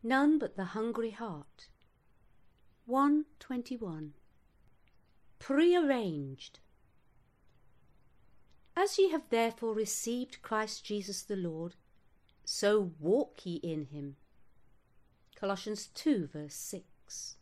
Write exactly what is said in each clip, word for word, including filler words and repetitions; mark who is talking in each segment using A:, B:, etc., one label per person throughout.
A: none but the hungry heart. one twenty-one. Prearranged. As ye have therefore received Christ Jesus the Lord, so walk ye in him. Colossians two verse six.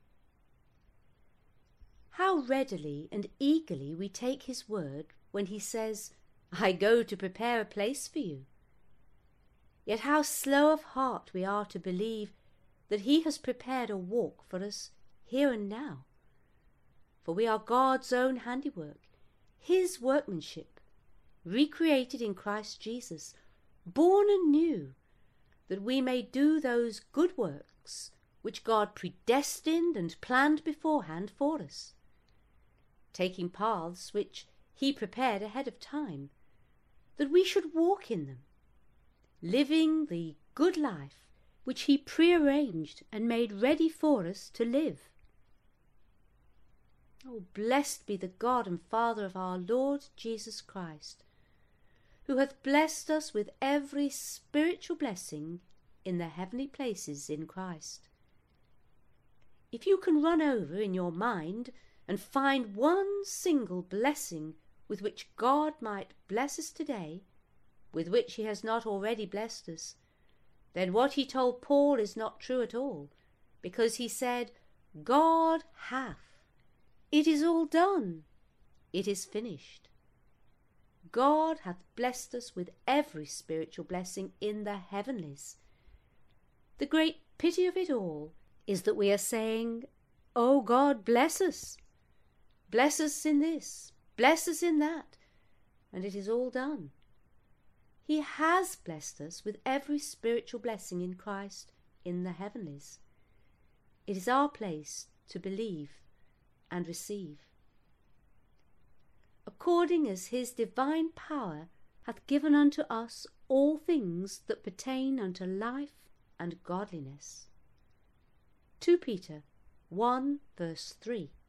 A: How readily and eagerly we take his word when he says, I go to prepare a place for you. Yet how slow of heart we are to believe that he has prepared a walk for us here and now. For we are God's own handiwork, his workmanship, recreated in Christ Jesus, born anew, that we may do those good works which God predestined and planned beforehand for us, taking paths which he prepared ahead of time, that we should walk in them, living the good life which he prearranged and made ready for us to live. Oh, blessed be the God and Father of our Lord Jesus Christ, who hath blessed us with every spiritual blessing in the heavenly places in Christ. If you can run over in your mind and find one single blessing with which God might bless us today, with which he has not already blessed us, then what he told Paul is not true at all, because he said, God hath. It is all done. It is finished. God hath blessed us with every spiritual blessing in the heavenlies. The great pity of it all is that we are saying, Oh God, bless us. Bless us in this, bless us in that, and it is all done. He has blessed us with every spiritual blessing in Christ in the heavenlies. It is our place to believe and receive. According as his divine power hath given unto us all things that pertain unto life and godliness. Second Peter one verse three.